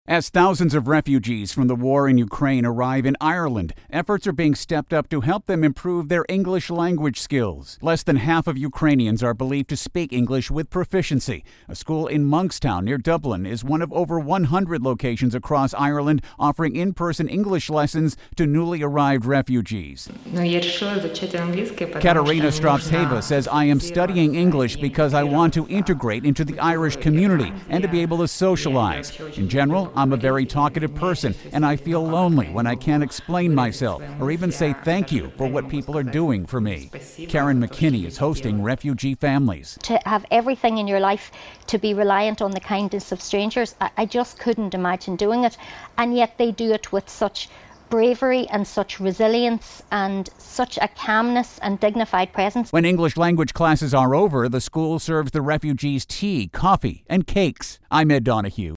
As thousands of refugees from the war in Ukraine arrive in Ireland, efforts are being stepped up to help them improve their English language skills. Less than half of Ukrainians are believed to speak English with proficiency. A school in Monkstown near Dublin is one of over 100 locations across Ireland offering in-person English lessons to newly arrived refugees. Katerina Stroptseva says, "I am studying English because I want to integrate into the Irish community and to be able to socialize. In general, I'm a very talkative person, and I feel lonely when I can't explain myself or even say thank you for what people are doing for me." Karen McKinney is hosting refugee families. To have everything in your life to be reliant on the kindness of strangers, I just couldn't imagine doing it. And yet they do it with such bravery and such resilience and such a calmness and dignified presence. When English language classes are over, the school serves the refugees tea, coffee, and cakes. I'm Ed Donahue.